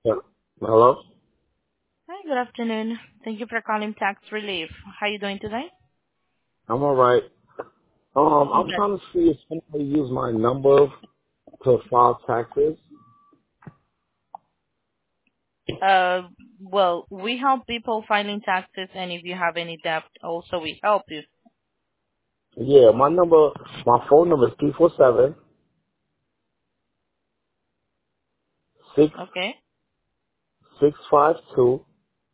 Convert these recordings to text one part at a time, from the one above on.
Yeah. Hello? Hi, good afternoon. Thank you for calling Tax Relief. How are you doing today? I'm all right. I'm Good. trying to see if somebody use my number to file taxes. Well, we help people filing taxes, and if you have any debt, also we help you. Yeah, my phone number is 347 Okay? 652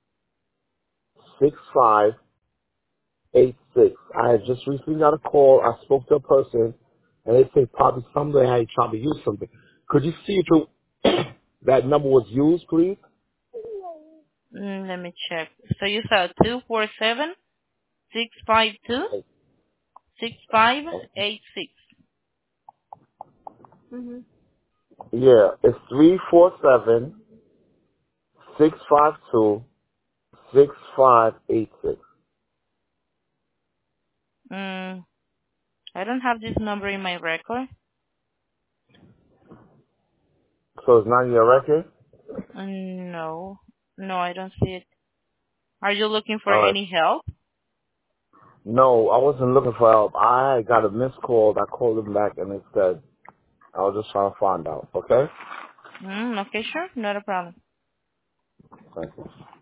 I had just recently got a call. I spoke to a person, and they say probably somebody had tried to use something. Could you see if that number was used, please? Let me check. So you said 247-652-6586. Yeah, it's 347 652 6586. Mm, I don't have this number in my record. So it's not in your record? No. No, I don't see it. Are you looking for All right. any help? No, I wasn't looking for help. I got a missed call. I called them back and they said I was just trying to find out. Okay? Okay, sure. Not a problem. Thank you.